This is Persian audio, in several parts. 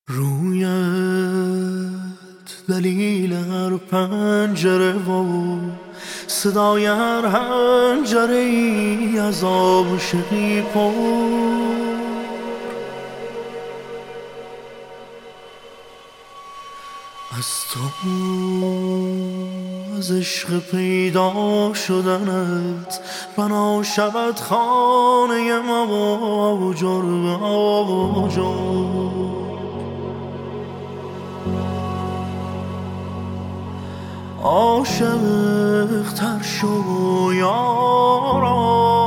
رویت دلیل هر پنجره و صدای هر حنجره ای از عاشقی پر از تو، از عشق پیدا شدنت بنا شود خانه ما آجر به آجر. عاشق تر شو یارا،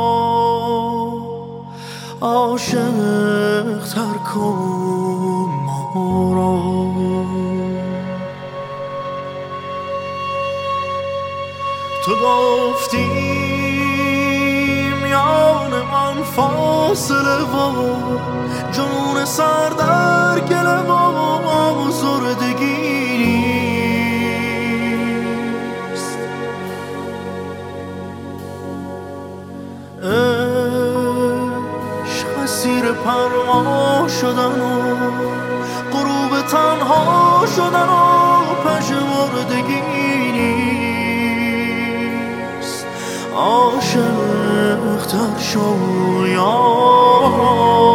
عاشق تر کن ما را. تو گفتی میان من فاصله و جنون سر در گله و آزردگی نیست. عشق اسیر پروا شدن و غروب تنها شدن و پژمردگی نیست. عاشق تر شو یارا،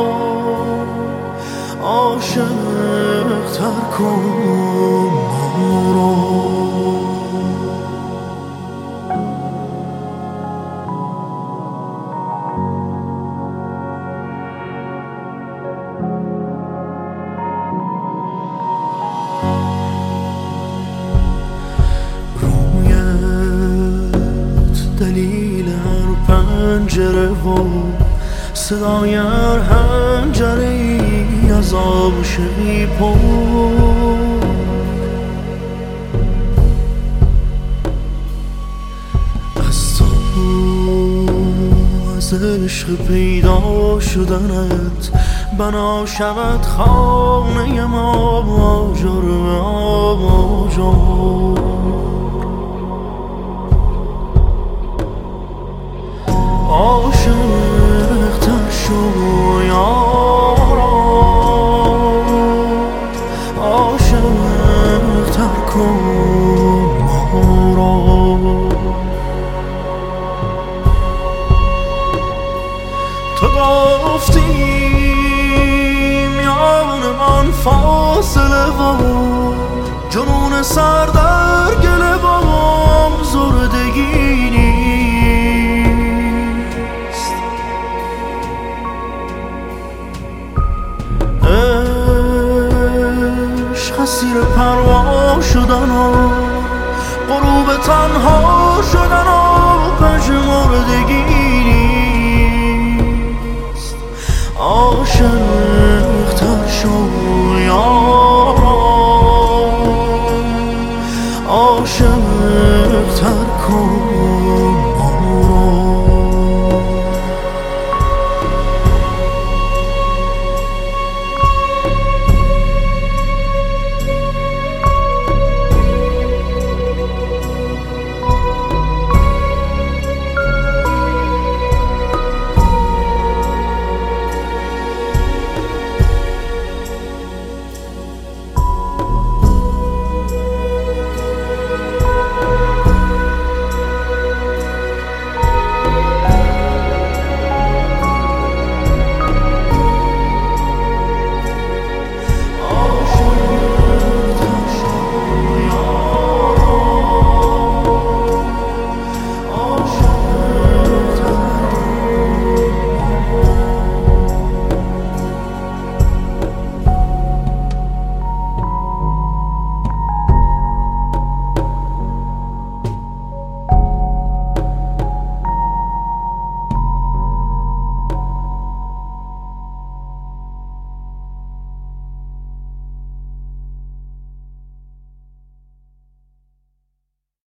عاشق تر کن ما را. دلیل هر پنجره و صدای هر حنجره ای از عاشقی پر از تو، از عشق پیدا شدنت بنا شود خانه ما آجر به آجر. عاشق تر شو یارا، عاشق تر کن ما را. تو گفتی میان من فاصله و جنون سر در گله و آزردگی نیست. عشق اسیر پروا شدن و غروب تنها شدن و پژمردگی نیست. عاشق